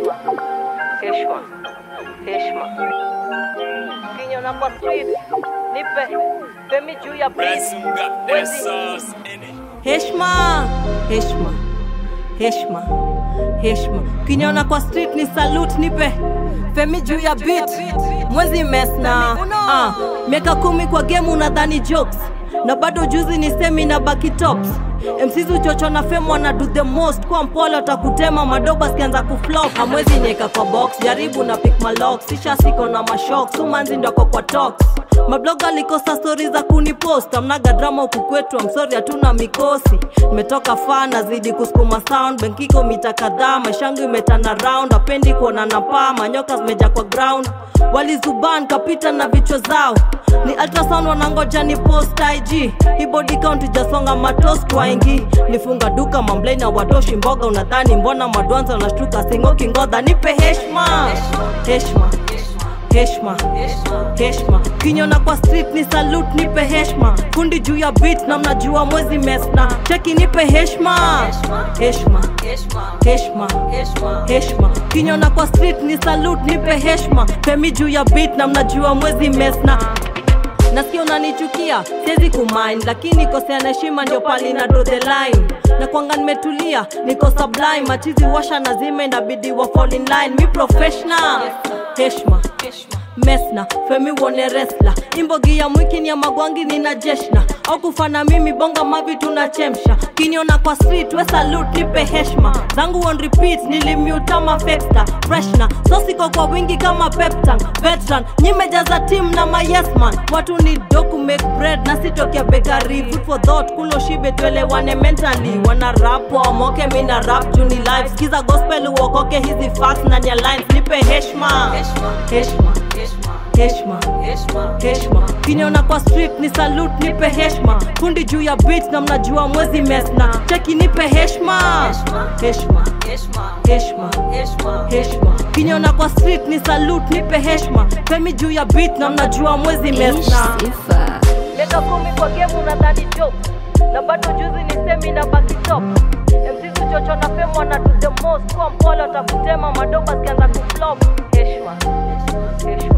Heshma. Kinyo na kwa street, nipe, femi juu ya beat. Heshma. Kinyona kwa street ni salute nipe, femi juu ya beat. Mwezi mesna, miaka 10 kwa game unadhani jokes, na bado juzi ni semi na baki tops. MCs uchocho na fame wana do the most, kwa mpole utakutema madoba sikianza kuflop. Hamwezi nyeka kwa box, jaribu na pick my locks, sisha siko na mashocks, umanzi ndoko kwa talks. Mabloga likosa stories za kunipost, amnaga drama huku kwetu, I'm sorry hatuna mikosi. Nimetoka far nazidi kusukuma sound, benkiko mita kadhaa, maishangu imetana round. Apendi kuona na paa, manyoka zimeja kwa ground. Walizuban kapita na vichwa zao, ni ultrasound wanangoja ni post IG. Hii body count ijasonga matoast waingi. Nifunga duka mamblei na watoshi mboga, unadhani mbona madwanza unashtuka singoki ngodha. Nipe heshma. Kinyona kwa street ni salute nipe heshma. Kundi juu ya beat na mnajua mwezi mesna. Cheki nipe heshma. Kinyona kwa street ni salute nipe heshma. Femi juu ya beat na mnajua mwezi mesna. Nasikia unanichukia, siwezi kumind, lakini kosea na heshima ndio pali na draw the line. Na kwanga nimetulia, niko sublime, machizi washa na zime inabidi wa fall in line. Mi professional, heshma. Mesna, femi wone wrestler. Imbogi ya mwiki ni ya magwangi nina jeshna. Au kufana mimi bonga mavi tunachemsha. Kinyona kwa street we salute nipe heshma. Zangu on repeat nilimute ama fexta. Freshna, so siko kwa wingi kama peptang. Veteran, nyimejaza team na my yes man. Watu ni doku make bread na sitokia bakery. Food for thought, kulo shibe tuelewane mentally. Wana rap wa moke mina rap juni live. Skiza gospel uokoke hizi facts na nya lines. Nipe heshma. Kinyona kwa street ni salute nipe heshma. Kundi juu ya beat na mnajua mwezi mesna. Cheki nipe heshma. Kinyona kwa street ni salute nipe heshma. Femi juu ya beat na mnajua mwezi mesna. Miaka 10 kwa game unadhani joke, na bado juzi ni semi na baki top. MCs uchocho na fame wana do the most, kwa mpole utakutema madoba sikianza kuflop. Heshma.